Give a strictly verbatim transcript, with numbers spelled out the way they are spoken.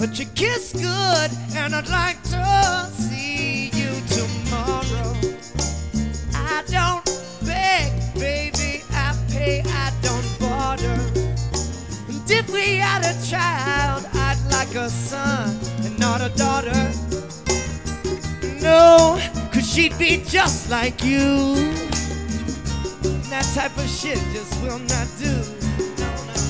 but you kiss good, and I'd like to see you tomorrow. I don't beg, baby, I pay, I don't barter. And if we had a child, I'd like a son and not a daughter. No, cause she'd be just like you. That type of shit just will not do.